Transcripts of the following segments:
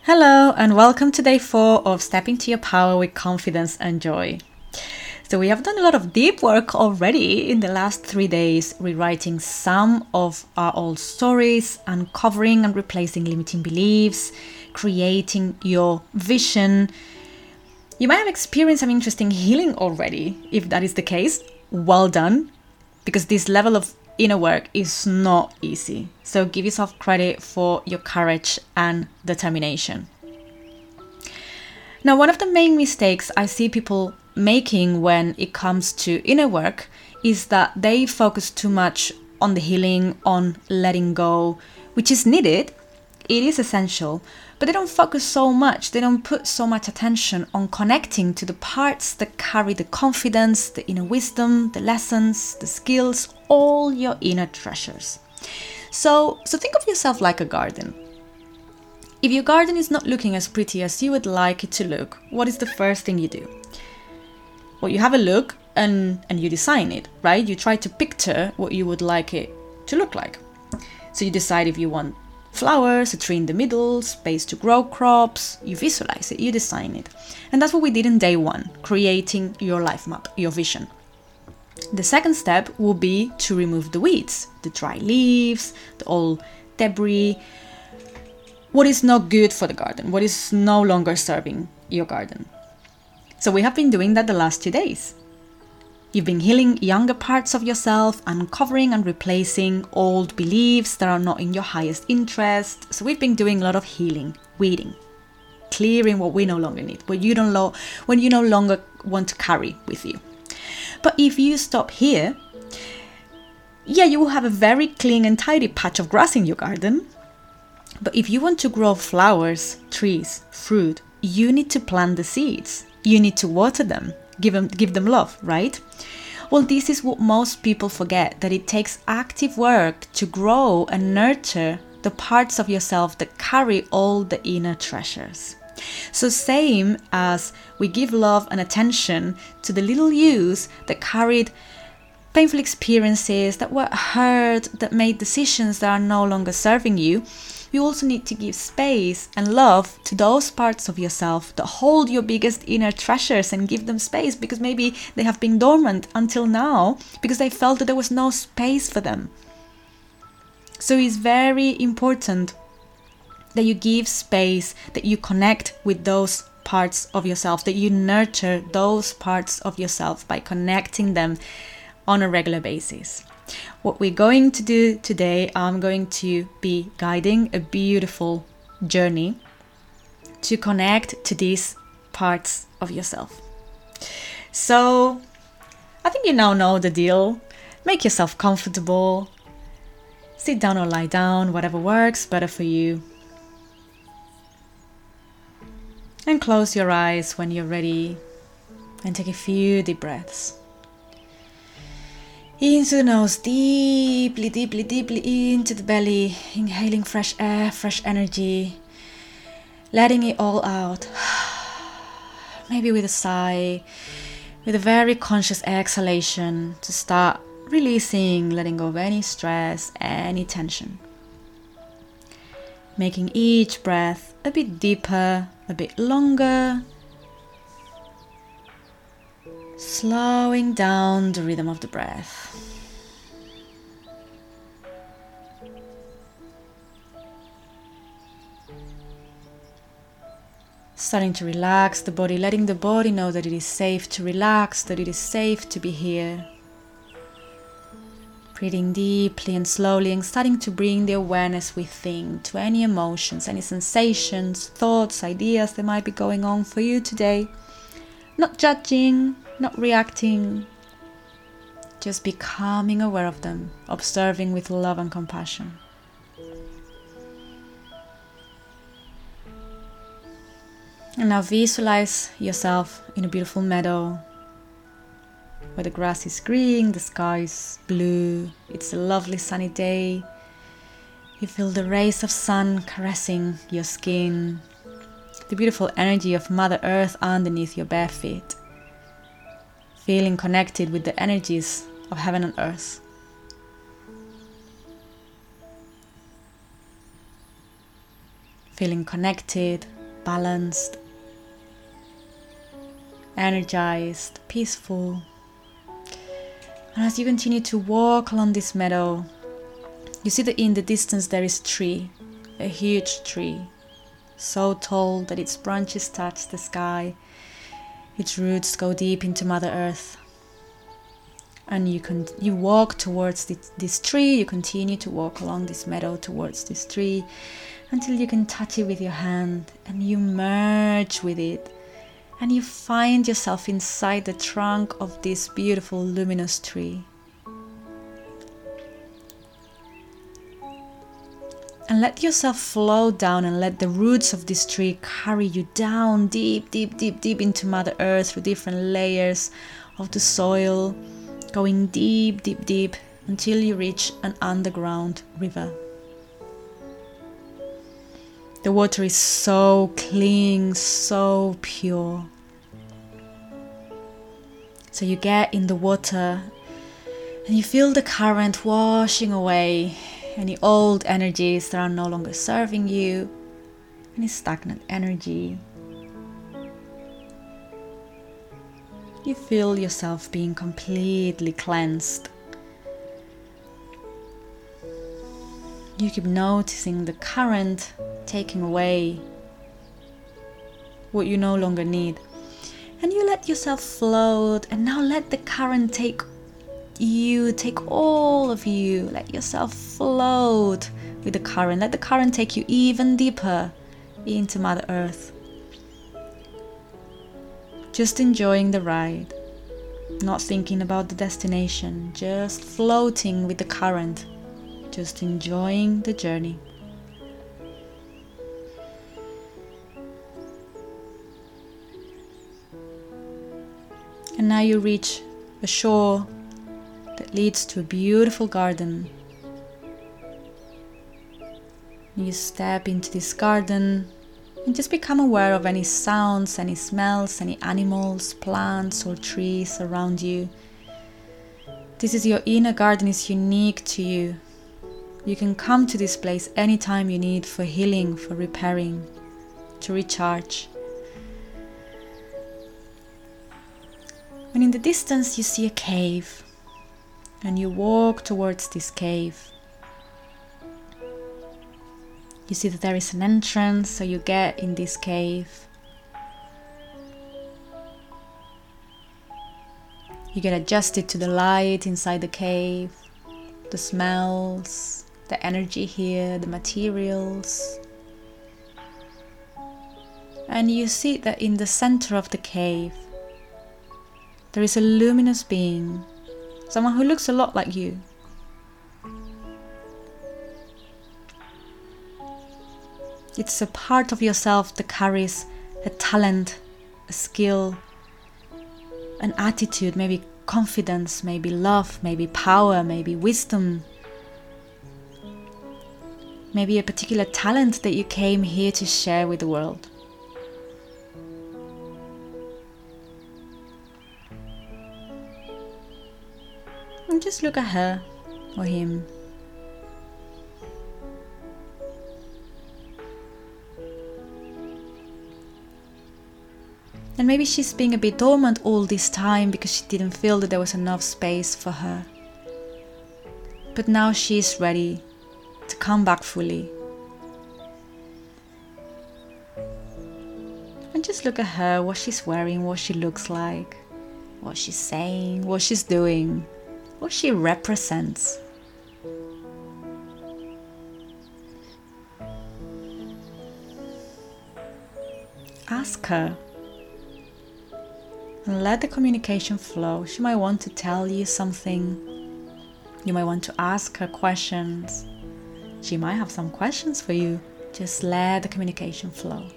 Hello and welcome to day 4 of Step into Your Power with Confidence and Joy. So we have done a lot of deep work already in the last 3 days, rewriting some of our old stories, uncovering and replacing limiting beliefs, creating your vision. You might have experienced some interesting healing already. If that is the case, well done, because this level of inner work is not easy. So give yourself credit for your courage and determination. Now, one of the main mistakes I see people making when it comes to inner work is that they focus too much on the healing, on letting go, which is needed. It is essential, but they don't focus so much. They don't put so much attention on connecting to the parts that carry the confidence, the inner wisdom, the lessons, the skills, all your inner treasures. So think of yourself like a garden. If your garden is not looking as pretty as you would like it to look, what is the first thing you do? Well, you have a look and you design it, right? You try to picture what you would like it to look like. So you decide if you want flowers, a tree in the middle, space to grow crops. You visualize it, you design it. And that's what we did in day 1, creating your life map, your vision. The second step will be to remove the weeds, the dry leaves, the old debris, what is not good for the garden, what is no longer serving your garden. So we have been doing that the last 2 days. You've been healing younger parts of yourself, uncovering and replacing old beliefs that are not in your highest interest. So we've been doing a lot of healing, weeding, clearing what we no longer need, when you no longer want to carry with you. But if you stop here, you will have a very clean and tidy patch of grass in your garden. But if you want to grow flowers, trees, fruit, you need to plant the seeds. You need to water them, give them love, right? Well, this is what most people forget, that it takes active work to grow and nurture the parts of yourself that carry all the inner treasures. So same as we give love and attention to the little yous that carried painful experiences, that were hurt, that made decisions that are no longer serving you, you also need to give space and love to those parts of yourself that hold your biggest inner treasures and give them space, because maybe they have been dormant until now because they felt that there was no space for them. So it's very important that you give space, that you connect with those parts of yourself, that you nurture those parts of yourself by connecting them on a regular basis. What we're going to do today, I'm going to be guiding a beautiful journey to connect to these parts of yourself. So I think you now know the deal. Make yourself comfortable. Sit down or lie down, whatever works better for you. And close your eyes when you're ready and take a few deep breaths. Into the nose, deeply, deeply, deeply into the belly, inhaling fresh air, fresh energy, letting it all out. Maybe with a sigh, with a very conscious exhalation to start releasing, letting go of any stress, any tension. Making each breath a bit deeper, a bit longer, slowing down the rhythm of the breath. Starting to relax the body, letting the body know that it is safe to relax, that it is safe to be here. Breathing deeply and slowly and starting to bring the awareness within to any emotions, any sensations, thoughts, ideas that might be going on for you today. Not judging, not reacting, just becoming aware of them, observing with love and compassion. And now visualize yourself in a beautiful meadow where the grass is green, the sky is blue, it's a lovely sunny day. You feel the rays of sun caressing your skin, the beautiful energy of Mother Earth underneath your bare feet. Feeling connected with the energies of heaven and earth. Feeling connected balanced, energized, peaceful. And as you continue to walk along this meadow, you see that in the distance there is a tree, a huge tree, so tall that its branches touch the sky, its roots go deep into Mother Earth. And you walk towards this tree, you continue to walk along this meadow towards this tree until you can touch it with your hand and you merge with it. And you find yourself inside the trunk of this beautiful luminous tree. And let yourself float down and let the roots of this tree carry you down deep, deep, deep, deep into Mother Earth through different layers of the soil, going deep, deep, deep until you reach an underground river. The water is so clean, so pure. So you get in the water and you feel the current washing away any old energies that are no longer serving you, any stagnant energy. You feel yourself being completely cleansed. You keep noticing the current taking away what you no longer need. And you let yourself float, and now let the current take you, take all of you. Let yourself float with the current. Let the current take you even deeper into Mother Earth. Just enjoying the ride, not thinking about the destination, just floating with the current, just enjoying the journey. And now you reach a shore that leads to a beautiful garden. You step into this garden and just become aware of any sounds, any smells, any animals, plants or trees around you. This is your inner garden, is unique to you. You can come to this place anytime you need for healing, for repairing, to recharge. And in the distance you see a cave, and you walk towards this cave. You see that there is an entrance, so you get in this cave. You get adjusted to the light inside the cave, the smells, the energy here, the materials. And you see that in the center of the cave there is a luminous being, someone who looks a lot like you. It's a part of yourself that carries a talent, a skill, an attitude, maybe confidence, maybe love, maybe power, maybe wisdom, maybe a particular talent that you came here to share with the world. And just look at her or him. And maybe she's being a bit dormant all this time because she didn't feel that there was enough space for her. But now she's ready to come back fully. And just look at her, what she's wearing, what she looks like, what she's saying, what she's doing, what she represents. Ask her. And let the communication flow. She might want to tell you something. You might want to ask her questions. She might have some questions for you. Just let the communication flow.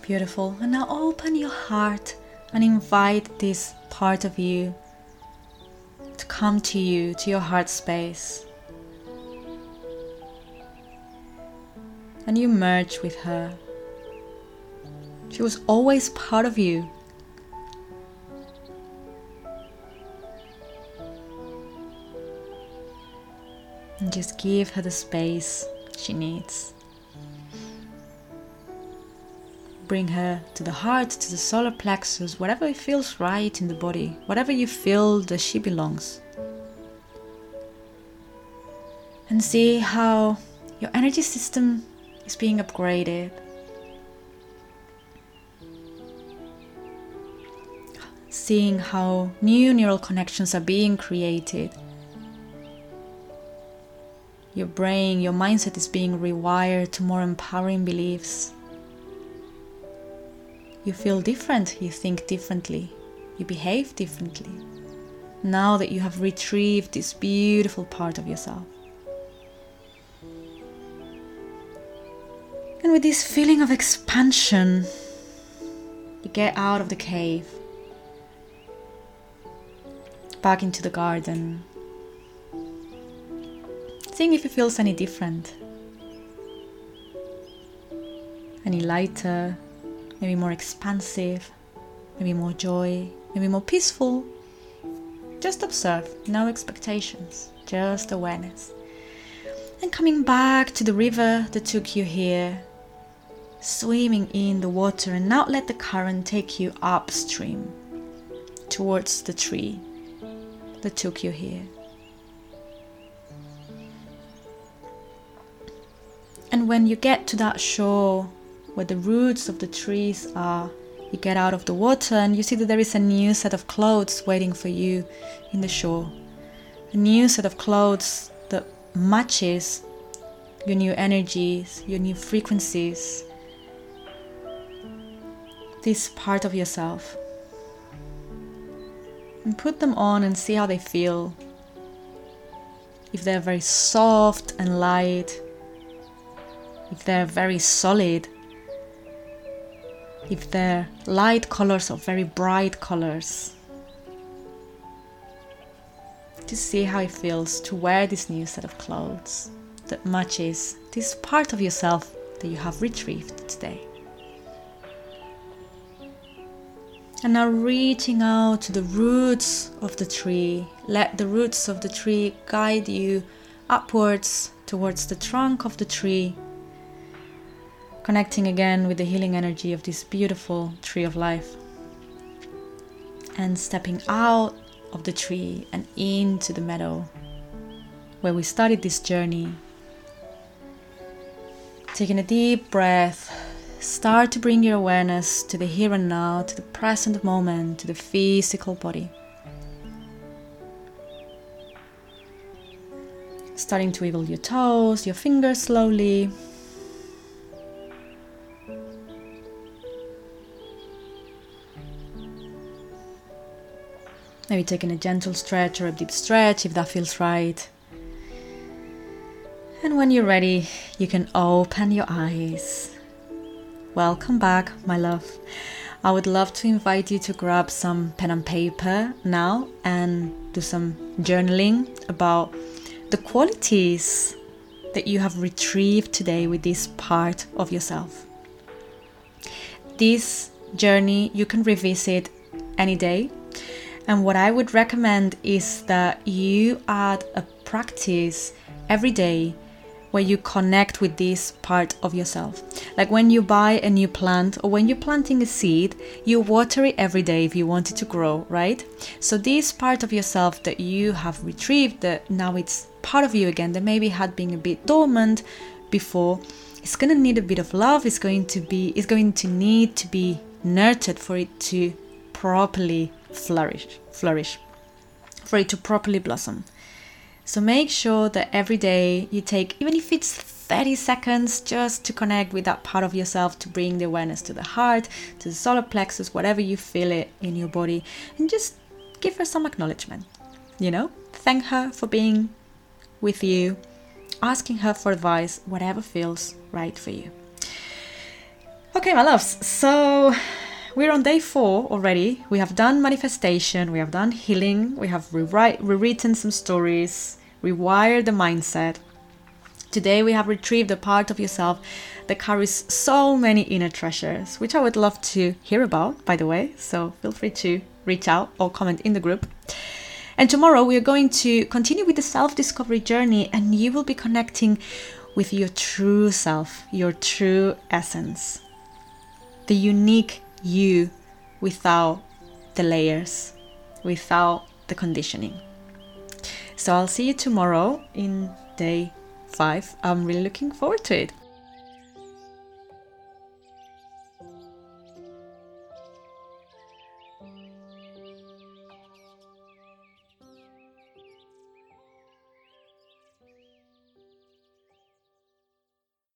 Beautiful. And now open your heart and invite this part of you to come to you, to your heart space. And you merge with her. She was always part of you. And just give her the space she needs. Bring her to the heart, to the solar plexus, whatever it feels right in the body, whatever you feel that she belongs. And see how your energy system is being upgraded. Seeing how new neural connections are being created. Your brain, your mindset is being rewired to more empowering beliefs. You feel different, you think differently, you behave differently. Now that you have retrieved this beautiful part of yourself. And with this feeling of expansion, you get out of the cave, back into the garden, seeing if it feels any different, any lighter, maybe more expansive, maybe more joy, maybe more peaceful. Just observe, no expectations, just awareness. And coming back to the river that took you here, swimming in the water, and now let the current take you upstream towards the tree that took you here. And when you get to that shore where the roots of the trees are, you get out of the water and you see that there is a new set of clothes waiting for you in the shore. A new set of clothes that matches your new energies, your new frequencies, this part of yourself. And put them on and see how they feel. If they're very soft and light, if they're very solid, if they're light colors or very bright colors. Just see how it feels to wear this new set of clothes that matches this part of yourself that you have retrieved today. And now reaching out to the roots of the tree, let the roots of the tree guide you upwards towards the trunk of the tree, connecting again with the healing energy of this beautiful tree of life. And stepping out of the tree and into the meadow where we started this journey. Taking a deep breath, start to bring your awareness to the here and now, to the present moment, to the physical body. Starting to wiggle your toes, your fingers slowly. Maybe taking a gentle stretch or a deep stretch if that feels right. And when you're ready, you can open your eyes. Welcome back, my love. I would love to invite you to grab some pen and paper now and do some journaling about the qualities that you have retrieved today with this part of yourself. This journey you can revisit any day. And what I would recommend is that you add a practice every day where you connect with this part of yourself. Like when you buy a new plant or when you're planting a seed, you water it every day if you want it to grow, right? So this part of yourself that you have retrieved, that now it's part of you again, that maybe had been a bit dormant before, it's going to need a bit of love. It's going to need to be nurtured for it to properly flourish, for it to properly blossom. So make sure that every day you take, even if it's 30 seconds, just to connect with that part of yourself, to bring the awareness to the heart, to the solar plexus, whatever you feel it in your body, and just give her some acknowledgement. Thank her for being with you, asking her for advice, whatever feels right for you. Okay, my loves, so we're on day 4 already. We have done manifestation, we have done healing, we have rewritten some stories, rewired the mindset. Today we have retrieved a part of yourself that carries so many inner treasures, which I would love to hear about, by the way, so feel free to reach out or comment in the group. And tomorrow we are going to continue with the self-discovery journey, and you will be connecting with your true self, your true essence, the unique you without the layers, without the conditioning. So I'll see you tomorrow in day 5. I'm really looking forward to it.